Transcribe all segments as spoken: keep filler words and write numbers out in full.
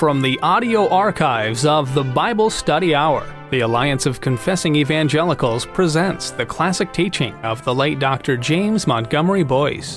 From the audio archives of the Bible Study Hour, the Alliance of Confessing Evangelicals presents the classic teaching of the late Doctor James Montgomery Boice.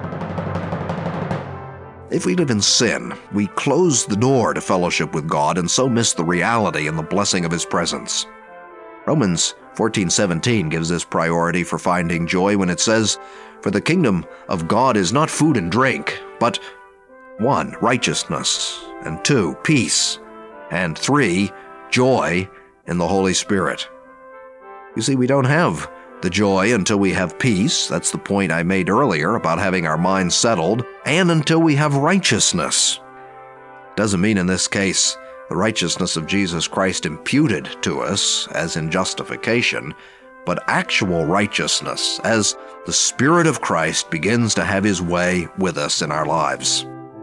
If we live in sin, we close the door to fellowship with God and so miss the reality and the blessing of His presence. Romans fourteen seventeen gives this priority for finding joy when it says, "For the kingdom of God is not food and drink, but one, righteousness, and two, peace, and three, joy in the Holy Spirit." You see, we don't have the joy until we have peace. That's the point I made earlier about having our minds settled, and until we have righteousness. Doesn't mean in this case the righteousness of Jesus Christ imputed to us, as in justification, but actual righteousness, as the Spirit of Christ begins to have His way with us in our lives.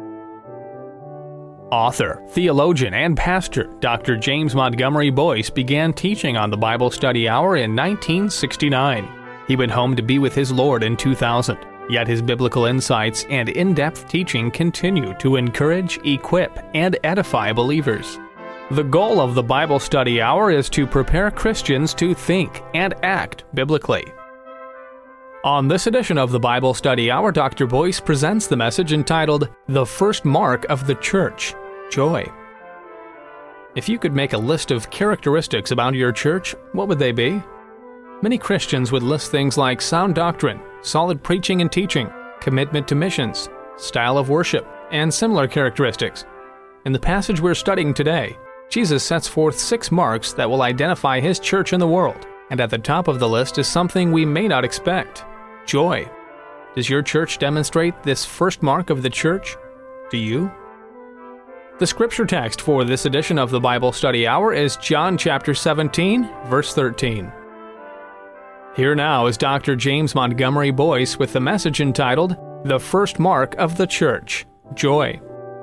Author, theologian, and pastor Doctor James Montgomery Boice began teaching on the Bible Study Hour in nineteen sixty-nine. He went home to be with his Lord in two thousand, yet his biblical insights and in-depth teaching continue to encourage, equip, and edify believers. The goal of the Bible Study Hour is to prepare Christians to think and act biblically. On this edition of the Bible Study Hour, Doctor Boice presents the message entitled, "The First Mark of the Church, Joy." If you could make a list of characteristics about your church, what would they be? Many Christians would list things like sound doctrine, solid preaching and teaching, commitment to missions, style of worship, and similar characteristics. In the passage we're studying today, Jesus sets forth six marks that will identify His church in the world, and at the top of the list is something we may not expect: joy. Does your church demonstrate this first mark of the church? Do you? The scripture text for this edition of the Bible Study Hour is John chapter seventeen, verse thirteen. Here now is Doctor James Montgomery Boice with the message entitled, "The First Mark of the Church, Joy."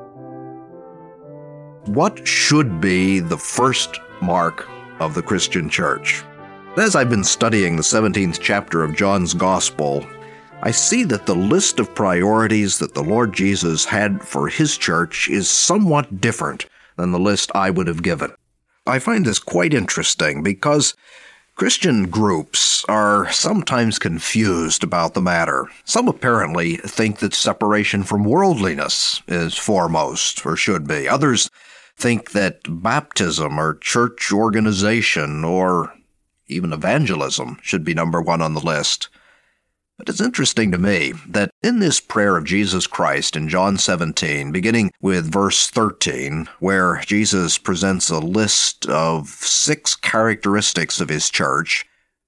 What should be the first mark of the Christian church? As I've been studying the seventeenth chapter of John's Gospel, I see that the list of priorities that the Lord Jesus had for His church is somewhat different than the list I would have given. I find this quite interesting because Christian groups are sometimes confused about the matter. Some apparently think that separation from worldliness is foremost, or should be. Others think that baptism or church organization or even evangelism should be number one on the list. But it's interesting to me that in this prayer of Jesus Christ in John seventeen, beginning with verse thirteen, where Jesus presents a list of six characteristics of His church,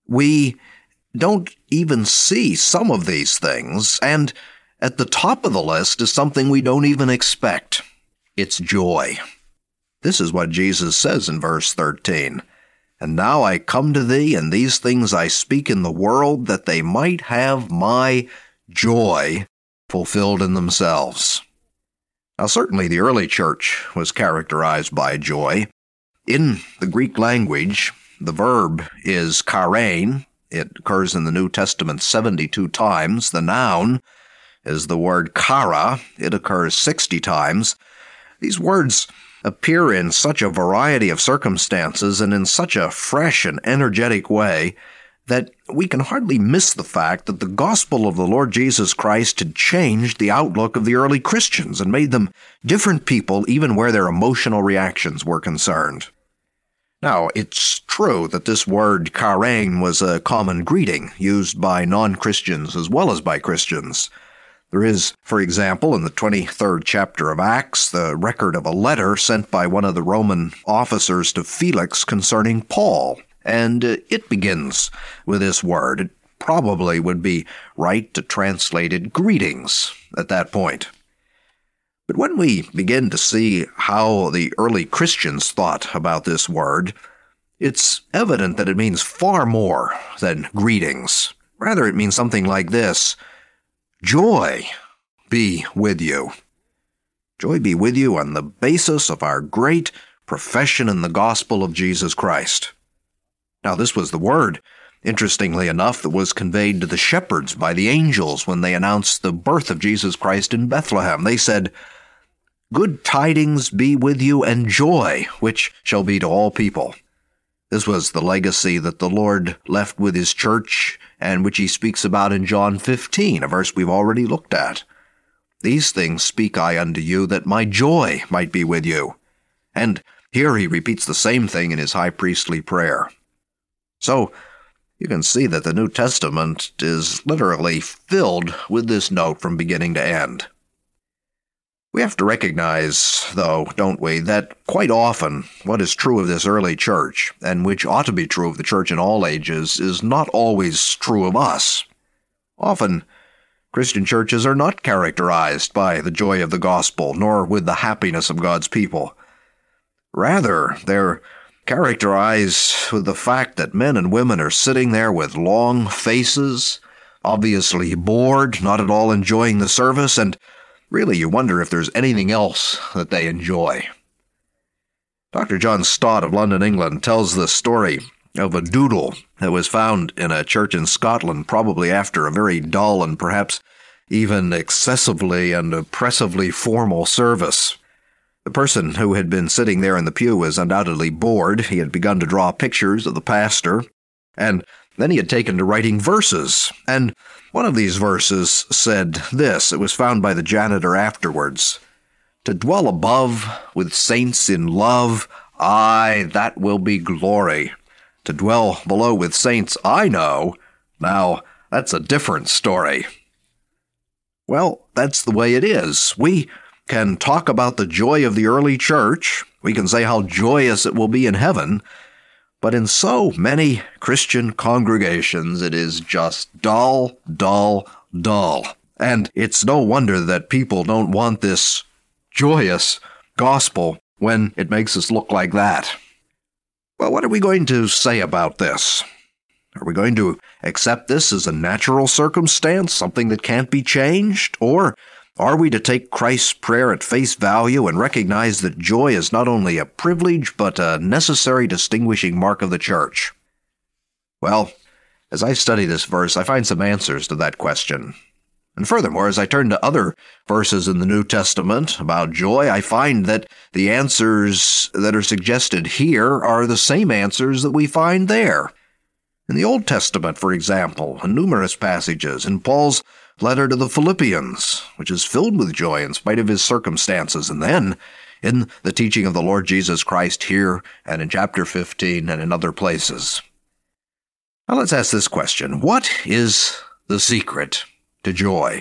we don't even see some of these things, and at the top of the list is something we don't even expect. It's joy. This is what Jesus says in verse thirteen. "And now I come to thee, and these things I speak in the world, that they might have my joy fulfilled in themselves." Now certainly the early church was characterized by joy. In the Greek language, the verb is charein. It occurs in the New Testament seventy-two times. The noun is the word chara. It occurs sixty times. These words appear in such a variety of circumstances and in such a fresh and energetic way that we can hardly miss the fact that the gospel of the Lord Jesus Christ had changed the outlook of the early Christians and made them different people even where their emotional reactions were concerned. Now, it's true that this word charein was a common greeting used by non-Christians as well as by Christians. There is, for example, in the twenty-third chapter of Acts, the record of a letter sent by one of the Roman officers to Felix concerning Paul, and it begins with this word. It probably would be right to translate it greetings at that point. But when we begin to see how the early Christians thought about this word, it's evident that it means far more than greetings. Rather, it means something like this: joy be with you. Joy be with you on the basis of our great profession in the gospel of Jesus Christ. Now, this was the word, interestingly enough, that was conveyed to the shepherds by the angels when they announced the birth of Jesus Christ in Bethlehem. They said, good tidings be with you, and joy, which shall be to all people. This was the legacy that the Lord left with his church, and which he speaks about in John fifteen, a verse we've already looked at. These things speak I unto you, that my joy might be with you. And here he repeats the same thing in his high priestly prayer. So, you can see that the New Testament is literally filled with this note from beginning to end. We have to recognize, though, don't we, that quite often what is true of this early church, and which ought to be true of the church in all ages, is not always true of us. Often, Christian churches are not characterized by the joy of the gospel, nor with the happiness of God's people. Rather, they're characterized with the fact that men and women are sitting there with long faces, obviously bored, not at all enjoying the service, and really, you wonder if there's anything else that they enjoy. Doctor John Stott of London, England, tells the story of a doodle that was found in a church in Scotland, probably after a very dull and perhaps even excessively and oppressively formal service. The person who had been sitting there in the pew was undoubtedly bored. He had begun to draw pictures of the pastor, and then he had taken to writing verses, and one of these verses said this. It was found by the janitor afterwards. To dwell above with saints in love, aye, that will be glory. To dwell below with saints I know, now that's a different story. Well, that's the way it is. We can talk about the joy of the early church. We can say how joyous it will be in heaven. But in so many Christian congregations, it is just dull, dull, dull. And it's no wonder that people don't want this joyous gospel when it makes us look like that. Well, what are we going to say about this? Are we going to accept this as a natural circumstance, something that can't be changed? Or are we to take Christ's prayer at face value and recognize that joy is not only a privilege, but a necessary distinguishing mark of the church? Well, as I study this verse, I find some answers to that question. And furthermore, as I turn to other verses in the New Testament about joy, I find that the answers that are suggested here are the same answers that we find there. In the Old Testament, for example, in numerous passages, in Paul's letter to the Philippians, which is filled with joy in spite of his circumstances, and then in the teaching of the Lord Jesus Christ here and in chapter fifteen and in other places. Now let's ask this question. What is the secret to joy?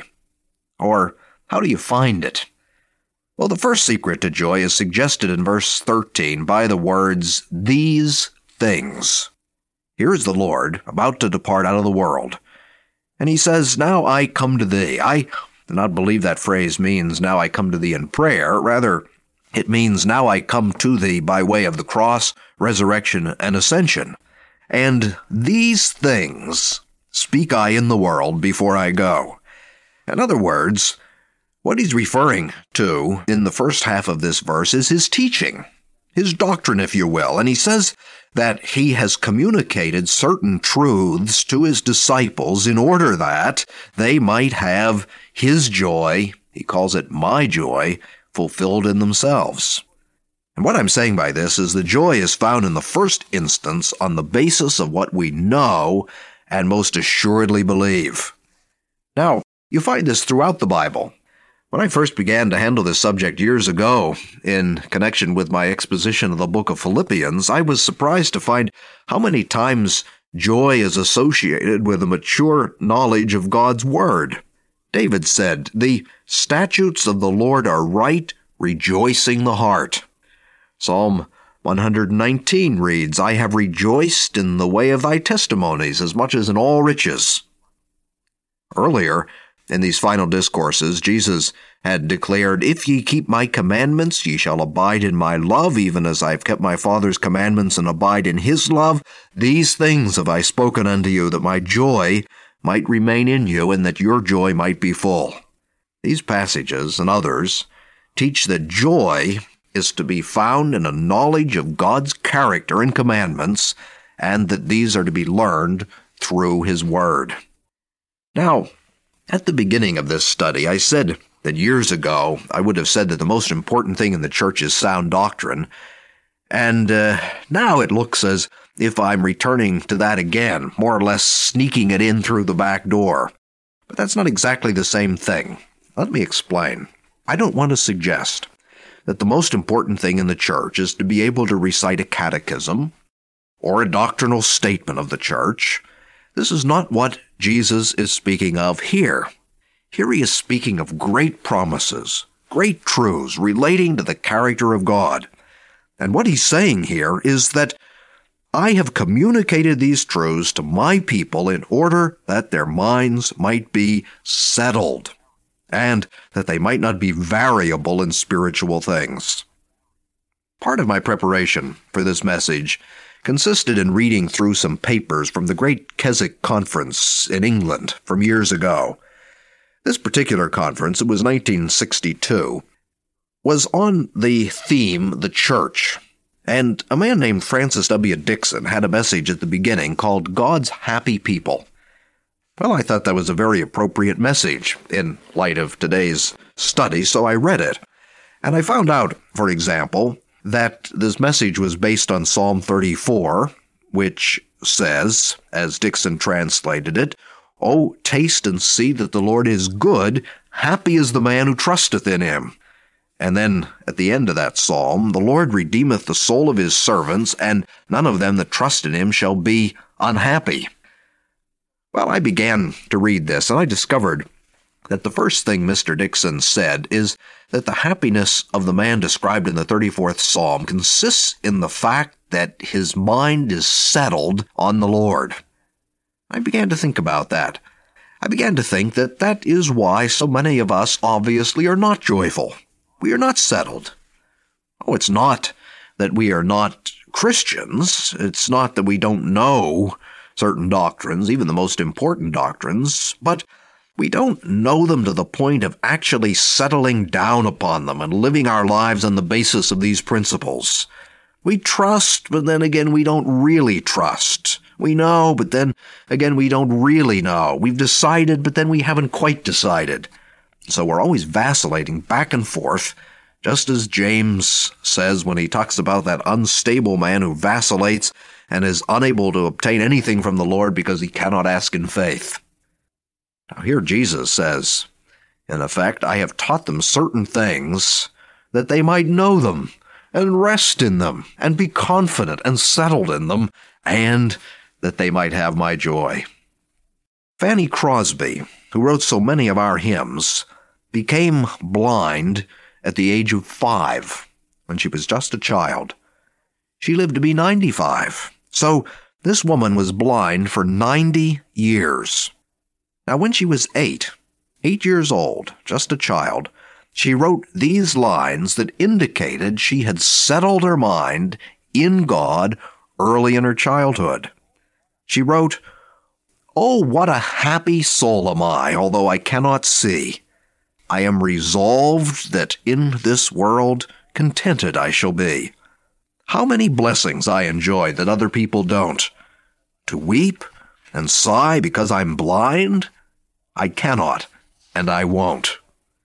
Or how do you find it? Well, the first secret to joy is suggested in verse thirteen by the words, these things. Here is the Lord about to depart out of the world. And he says, now I come to thee. I do not believe that phrase means, now I come to thee in prayer. Rather, it means, now I come to thee by way of the cross, resurrection, and ascension. And these things speak I in the world before I go. In other words, what he's referring to in the first half of this verse is his teaching, his doctrine, if you will. And he says that he has communicated certain truths to his disciples in order that they might have his joy, he calls it my joy, fulfilled in themselves. And what I'm saying by this is the joy is found in the first instance on the basis of what we know and most assuredly believe. Now, you find this throughout the Bible. When I first began to handle this subject years ago, in connection with my exposition of the book of Philippians, I was surprised to find how many times joy is associated with a mature knowledge of God's Word. David said, the statutes of the Lord are right, rejoicing the heart. Psalm one hundred nineteen reads, I have rejoiced in the way of thy testimonies as much as in all riches. Earlier, in these final discourses, Jesus had declared, if ye keep my commandments, ye shall abide in my love, even as I have kept my Father's commandments and abide in his love. These things have I spoken unto you, that my joy might remain in you, and that your joy might be full. These passages and others teach that joy is to be found in a knowledge of God's character and commandments, and that these are to be learned through his Word. Now, at the beginning of this study, I said that years ago I would have said that the most important thing in the church is sound doctrine, and uh, now it looks as if I'm returning to that again, more or less sneaking it in through the back door. But that's not exactly the same thing. Let me explain. I don't want to suggest that the most important thing in the church is to be able to recite a catechism or a doctrinal statement of the church. This is not what Jesus is speaking of here. Here he is speaking of great promises, great truths relating to the character of God. And what he's saying here is that I have communicated these truths to my people in order that their minds might be settled, and that they might not be variable in spiritual things. Part of my preparation for this message consisted in reading through some papers from the Great Keswick Conference in England from years ago. This particular conference, it was nineteen sixty-two, was on the theme, the church, and a man named Francis W. Dixon had a message at the beginning called God's Happy People. Well, I thought that was a very appropriate message in light of today's study, so I read it. And I found out, for example, that this message was based on Psalm thirty-four, which says, as Dixon translated it, "Oh, taste and see that the Lord is good. Happy is the man who trusteth in him." And then, at the end of that psalm, "The Lord redeemeth the soul of his servants, and none of them that trust in him shall be unhappy." Well, I began to read this, and I discovered that the first thing Mister Dixon said is that the happiness of the man described in the thirty-fourth Psalm consists in the fact that his mind is settled on the Lord. I began to think about that. I began to think that that is why so many of us obviously are not joyful. We are not settled. Oh, it's not that we are not Christians. It's not that we don't know certain doctrines, even the most important doctrines, but we don't know them to the point of actually settling down upon them and living our lives on the basis of these principles. We trust, but then again, we don't really trust. We know, but then again, we don't really know. We've decided, but then we haven't quite decided. So we're always vacillating back and forth, just as James says when he talks about that unstable man who vacillates and is unable to obtain anything from the Lord because he cannot ask in faith. Now here Jesus says, in effect, I have taught them certain things that they might know them and rest in them and be confident and settled in them, and that they might have my joy. Fanny Crosby, who wrote so many of our hymns, became blind at the age of five when she was just a child. She lived to be ninety-five. So this woman was blind for ninety years. Now when she was eight, eight years old, just a child, she wrote these lines that indicated she had settled her mind in God early in her childhood. She wrote, "Oh, what a happy soul am I, although I cannot see. I am resolved that in this world contented I shall be. How many blessings I enjoy that other people don't. To weep and sigh because I'm blind? I cannot, and I won't."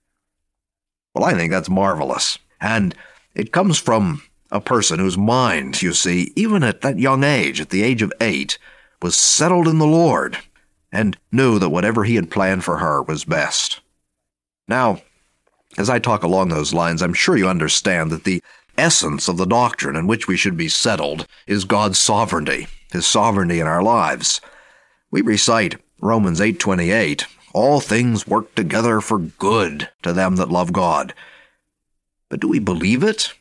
Well, I think that's marvelous. And it comes from a person whose mind, you see, even at that young age, at the age of eight, was settled in the Lord and knew that whatever he had planned for her was best. Now, as I talk along those lines, I'm sure you understand that the essence of the doctrine in which we should be settled is God's sovereignty, his sovereignty in our lives. We recite Romans eight twenty-eight, all things work together for good to them that love God. But do we believe it?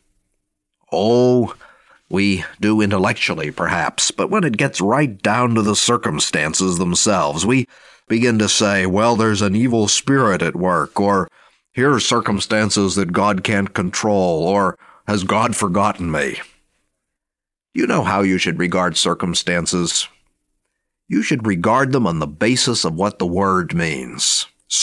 Oh, we do intellectually, perhaps, but when it gets right down to the circumstances themselves, we begin to say, well, there's an evil spirit at work, or here are circumstances that God can't control, or has God forgotten me? You know how you should regard circumstances. You should regard them on the basis of what the word means.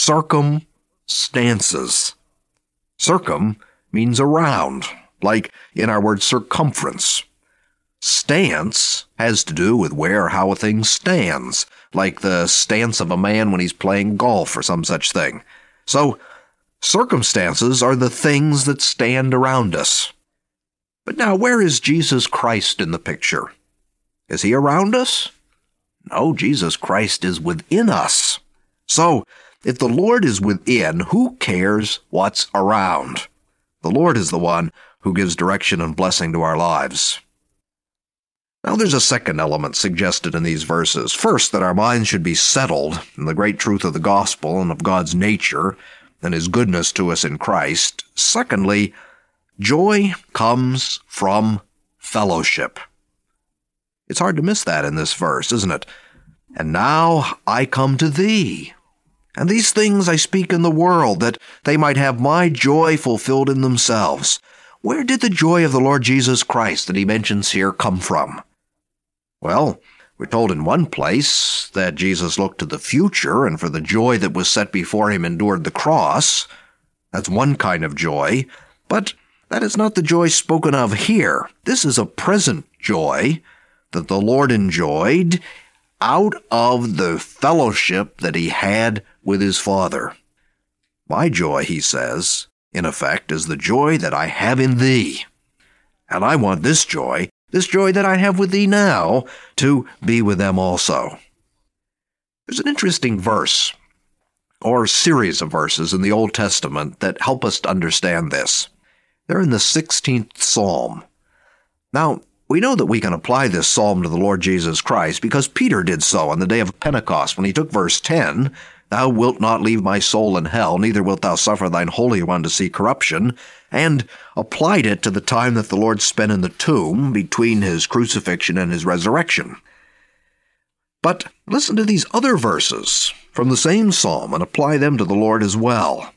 Circumstances. Circum means around, like in our word circumference. Stance has to do with where or how a thing stands, like the stance of a man when he's playing golf or some such thing. So, Circumstances are the things that stand around us. But now, where is Jesus Christ in the picture? Is he around us? No, Jesus Christ is within us. So, if the Lord is within, who cares what's around? The Lord is the one who gives direction and blessing to our lives. Now there's a second element suggested in these verses. First, that our minds should be settled in the great truth of the gospel and of God's nature and his goodness to us in Christ. Secondly, joy comes from fellowship. It's hard to miss that in this verse, isn't it? And now I come to thee. And these things I speak in the world, that they might have my joy fulfilled in themselves. Where did the joy of the Lord Jesus Christ that he mentions here come from? Well, we're told in one place that Jesus looked to the future and for the joy that was set before him endured the cross. That's one kind of joy, but that is not the joy spoken of here. This is a present joy that the Lord enjoyed out of the fellowship that he had with his Father. My joy, he says, in effect, is the joy that I have in thee. And I want this joy, this joy that I have with thee now, to be with them also. There's an interesting verse, or series of verses in the Old Testament that help us to understand this. They're in the sixteenth Psalm. Now, we know that we can apply this psalm to the Lord Jesus Christ because Peter did so on the day of Pentecost when he took verse ten, Thou wilt not leave my soul in hell, neither wilt thou suffer thine Holy One to see corruption, and applied it to the time that the Lord spent in the tomb between his crucifixion and his resurrection. But listen to these other verses from the same psalm and apply them to the Lord as well.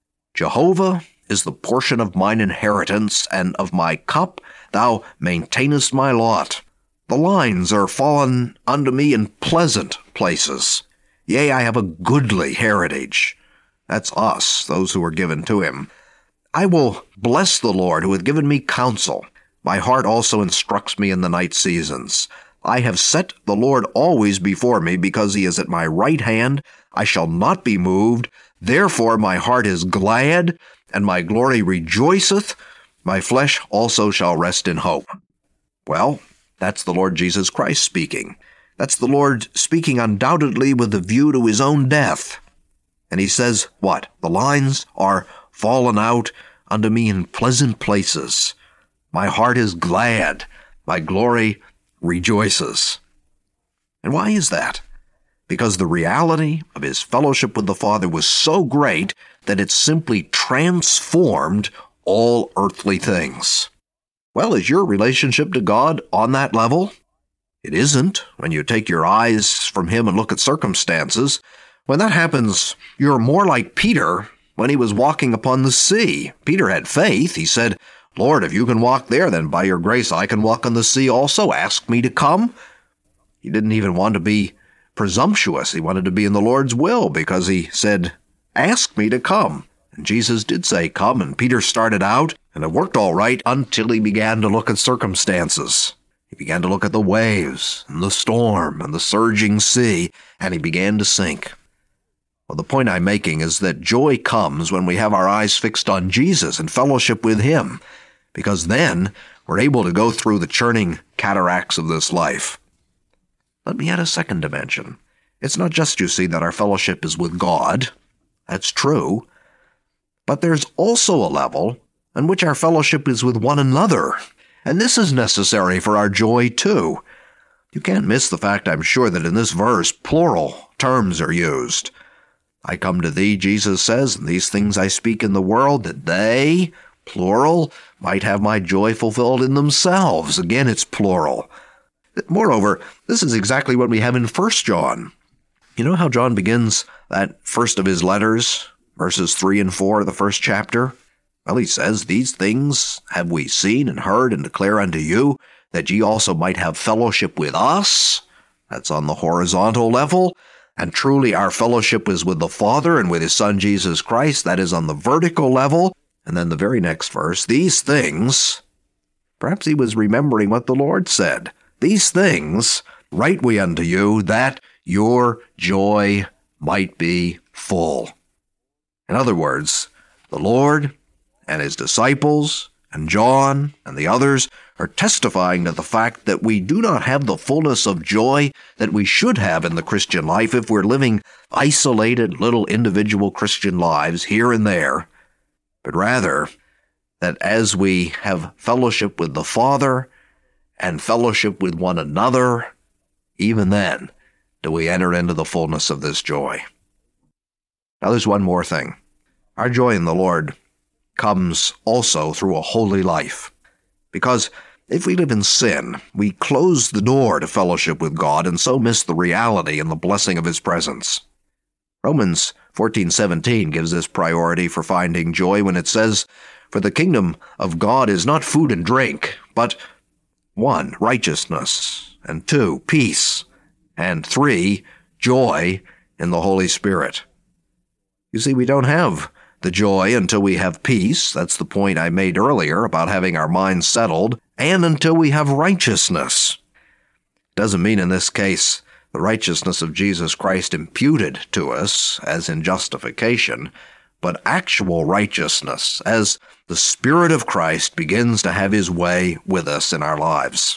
Jehovah is the portion of mine inheritance, and of my cup thou maintainest my lot. The lines are fallen unto me in pleasant places. Yea, I have a goodly heritage. That's us, those who are given to him. I will bless the Lord who hath given me counsel. My heart also instructs me in the night seasons. I have set the Lord always before me, because he is at my right hand. I shall not be moved. Therefore my heart is glad, and my glory rejoiceth. My flesh also shall rest in hope. Well, that's the Lord Jesus Christ speaking. That's the Lord speaking undoubtedly with a view to his own death. And he says, what? The lines are fallen out unto me in pleasant places. My heart is glad. My glory rejoices. And why is that? Because the reality of his fellowship with the Father was so great that it simply transformed all earthly things. Well, is your relationship to God on that level? It isn't when you take your eyes from him and look at circumstances. When that happens, you're more like Peter when he was walking upon the sea. Peter had faith. He said, Lord, if you can walk there, then by your grace I can walk on the sea also. Ask me to come. He didn't even want to be presumptuous. He wanted to be in the Lord's will because he said, ask me to come. And Jesus did say, come, and Peter started out, and it worked all right until he began to look at circumstances. He began to look at the waves and the storm and the surging sea, and he began to sink. Well, the point I'm making is that joy comes when we have our eyes fixed on Jesus and fellowship with him, because then we're able to go through the churning cataracts of this life. Let me add a second dimension. It's not just, you see, that our fellowship is with God. That's true. But there's also a level in which our fellowship is with one another. And this is necessary for our joy, too. You can't miss the fact, I'm sure, that in this verse, plural terms are used. I come to thee, Jesus says, and these things I speak in the world, that they, plural, might have my joy fulfilled in themselves. Again, it's plural. Moreover, this is exactly what we have in First John. You know how John begins that first of his letters, verses three and four of the first chapter? Well, he says, these things have we seen and heard and declare unto you, that ye also might have fellowship with us. That's on the horizontal level. And truly our fellowship is with the Father and with his Son Jesus Christ. That is on the vertical level. And then the very next verse, these things, perhaps he was remembering what the Lord said. These things write we unto you, that your joy might be full. In other words, The Lord and his disciples and John and the others are testifying to the fact that we do not have the fullness of joy that we should have in the Christian life if we're living isolated little individual Christian lives here and there, but rather that as we have fellowship with the Father and fellowship with one another, even then do we enter into the fullness of this joy. Now there's one more thing. Our joy in the Lord comes also through a holy life, because if we live in sin, we close the door to fellowship with God and so miss the reality and the blessing of his presence. Romans fourteen seventeen gives this priority for finding joy when it says, "For the kingdom of God is not food and drink, but one, righteousness, and two, peace, and three, joy in the Holy Spirit." You see, we don't have the joy until we have peace. That's the point I made earlier about having our minds settled, and until we have righteousness. Doesn't mean in this case the righteousness of Jesus Christ imputed to us as in justification, but actual righteousness as the Spirit of Christ begins to have his way with us in our lives.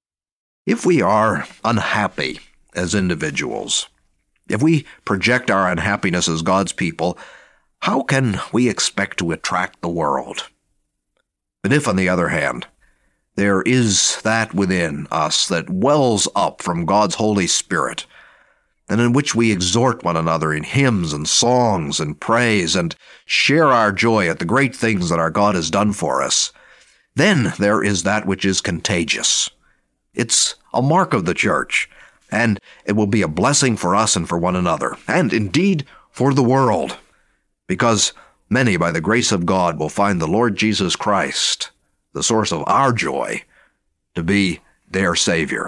If we are unhappy as individuals, if we project our unhappiness as God's people, how can we expect to attract the world? But if, on the other hand, there is that within us that wells up from God's Holy Spirit, and in which we exhort one another in hymns and songs and praise and share our joy at the great things that our God has done for us, then there is that which is contagious. It's a mark of the church, and it will be a blessing for us and for one another, and indeed for the world, because many, by the grace of God, will find the Lord Jesus Christ, the source of our joy, to be their Savior.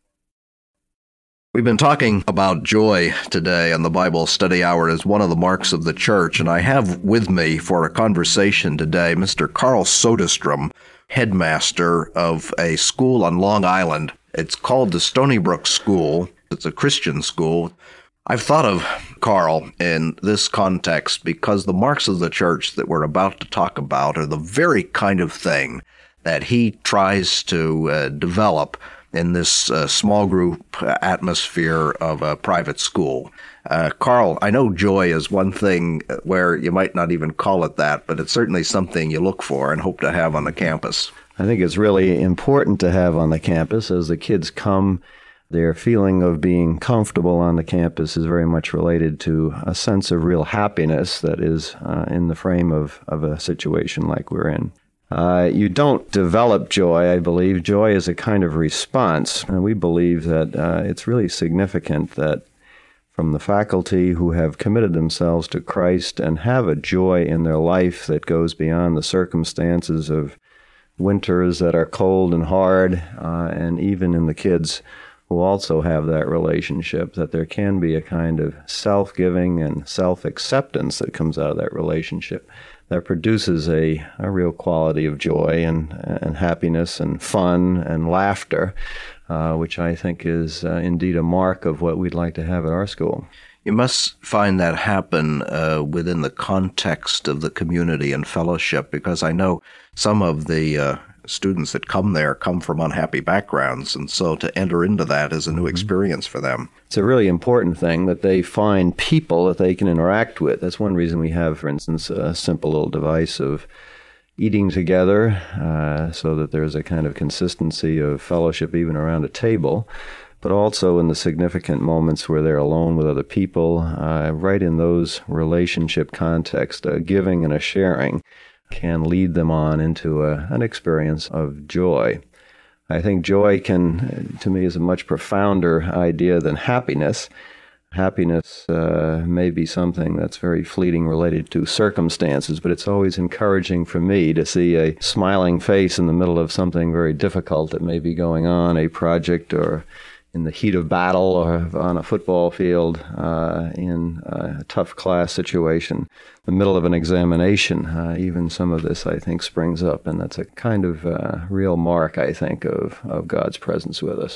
We've been talking about joy today on the Bible Study Hour as one of the marks of the church, and I have with me for a conversation today Mister Carl Soderstrom, headmaster of a school on Long Island. It's called the Stony Brook School. It's a Christian school. I've thought of Carl in this context because the marks of the church that we're about to talk about are the very kind of thing that he tries to uh, develop in this uh, small group atmosphere of a private school. Uh, Carl, I know joy is one thing where you might not even call it that, but it's certainly something you look for and hope to have on the campus. I think it's really important to have on the campus as the kids come. Their feeling of being comfortable on the campus is very much related to a sense of real happiness that is uh, in the frame of, of a situation like we're in. Uh, you don't develop joy, I believe. Joy is a kind of response, and we believe that uh, it's really significant that from the faculty who have committed themselves to Christ and have a joy in their life that goes beyond the circumstances of winters that are cold and hard, uh, and even in the kids who also have that relationship, that there can be a kind of self-giving and self-acceptance that comes out of that relationship that produces a, a real quality of joy and, and happiness and fun and laughter, uh, which I think is uh, indeed a mark of what we'd like to have at our school. You must find that happen uh, within the context of the community and fellowship, because I know some of the uh, students that come there come from unhappy backgrounds, and so to enter into that is a new experience for them. It's a really important thing that they find people that they can interact with. That's one reason we have, for instance, a simple little device of eating together uh, so that there's a kind of consistency of fellowship even around a table, but also in the significant moments where they're alone with other people, uh, right in those relationship contexts, a giving and a sharing can lead them on into a, an experience of joy. I think joy can, to me, is a much profounder idea than happiness. Happiness uh, may be something that's very fleeting related to circumstances, but it's always encouraging for me to see a smiling face in the middle of something very difficult that may be going on, a project or in the heat of battle or on a football field, uh, in a tough class situation, the middle of an examination. Uh, even some of this, I think, springs up, and that's a kind of uh, real mark, I think, of, of God's presence with us.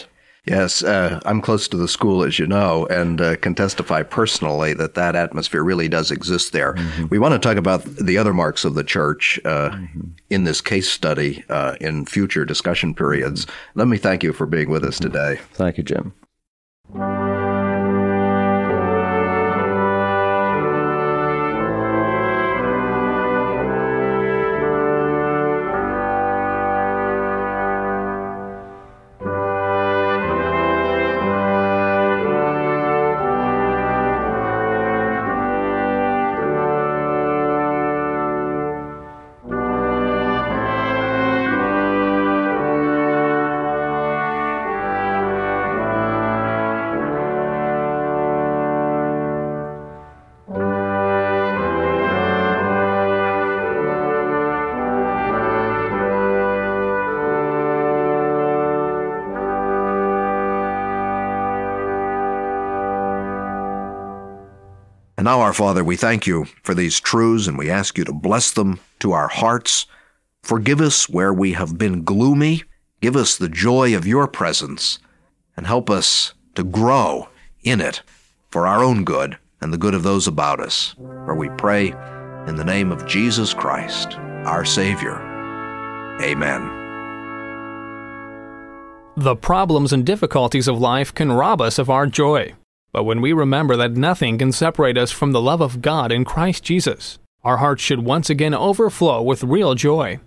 Yes, uh, I'm close to the school, as you know, and uh, can testify personally that that atmosphere really does exist there. Mm-hmm. We want to talk about the other marks of the church uh, mm-hmm. in this case study uh, in future discussion periods. Mm-hmm. Let me thank you for being with us today. Thank you, Jim. And now, our Father, we thank you for these truths, and we ask you to bless them to our hearts. Forgive us where we have been gloomy. Give us the joy of your presence, and help us to grow in it for our own good and the good of those about us. For we pray in the name of Jesus Christ, our Savior. Amen. The problems and difficulties of life can rob us of our joy. But when we remember that nothing can separate us from the love of God in Christ Jesus, our hearts should once again overflow with real joy.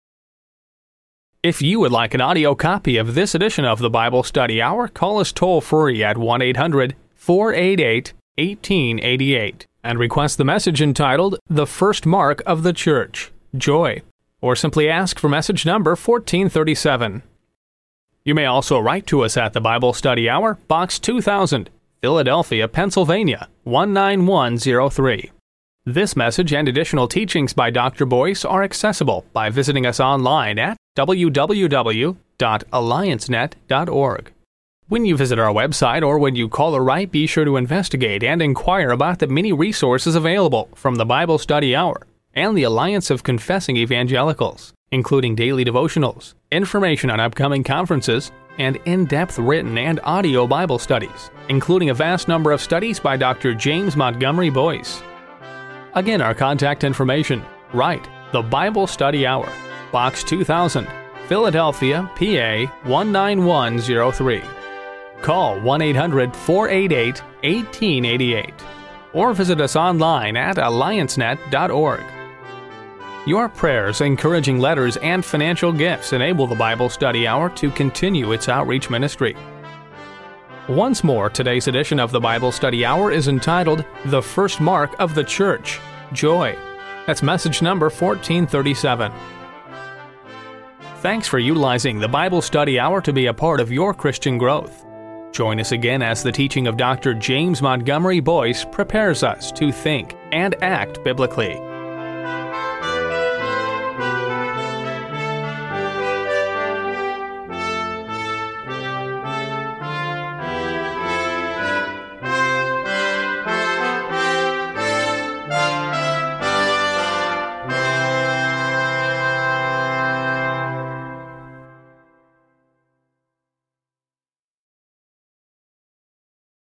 If you would like an audio copy of this edition of the Bible Study Hour, call us toll-free at one eight hundred, four eight eight, one eight eight eight and request the message entitled, The First Mark of the Church, Joy, or simply ask for message number fourteen thirty-seven. You may also write to us at the Bible Study Hour, Box two thousand, Philadelphia, Pennsylvania, one nine one zero three. This message and additional teachings by Doctor Boyce are accessible by visiting us online at w w w dot alliance net dot org. When you visit our website or when you call or write, be sure to investigate and inquire about the many resources available from the Bible Study Hour and the Alliance of Confessing Evangelicals, including daily devotionals, information on upcoming conferences, and in-depth written and audio Bible studies, including a vast number of studies by Doctor James Montgomery Boyce. Again, our contact information, write the Bible Study Hour, Box two thousand, Philadelphia, P A one nine one zero three. Call one eight hundred, four eight eight, one eight eight eight or visit us online at alliance net dot org. Your prayers, encouraging letters, and financial gifts enable the Bible Study Hour to continue its outreach ministry. Once more, today's edition of the Bible Study Hour is entitled, The First Mark of the Church, Joy. That's message number fourteen thirty-seven. Thanks for utilizing the Bible Study Hour to be a part of your Christian growth. Join us again as the teaching of Doctor James Montgomery Boyce prepares us to think and act biblically.